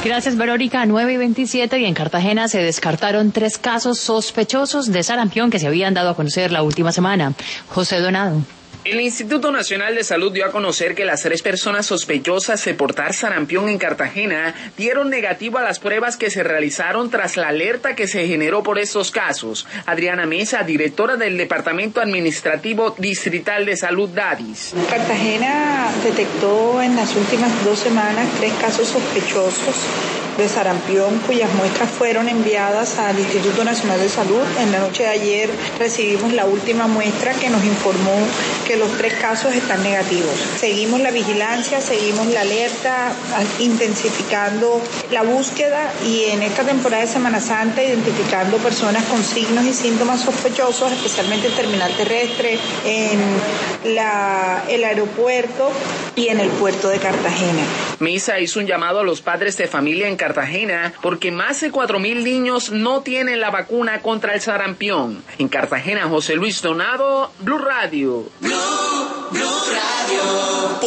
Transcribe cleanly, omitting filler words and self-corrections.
Gracias, Verónica. 9:27 y en Cartagena se descartaron 3 casos sospechosos de sarampión que se habían dado a conocer la última semana. José Donado. El Instituto Nacional de Salud dio a conocer que las 3 personas sospechosas de portar sarampión en Cartagena dieron negativo a las pruebas que se realizaron tras la alerta que se generó por estos casos. Adriana Mesa, directora del Departamento Administrativo Distrital de Salud DADIS. Cartagena detectó en las últimas 2 semanas 3 casos sospechosos de sarampión, cuyas muestras fueron enviadas al Instituto Nacional de Salud. En la noche de ayer recibimos la última muestra que nos informó que los 3 casos están negativos. Seguimos la vigilancia, seguimos la alerta, intensificando la búsqueda y en esta temporada de Semana Santa identificando personas con signos y síntomas sospechosos, especialmente en terminal terrestre, en el aeropuerto y en el puerto de Cartagena. Mesa hizo un llamado a los padres de familia en Cartagena porque más de 4.000 niños no tienen la vacuna contra el sarampión. En Cartagena, José Luis Donado, Blue Radio.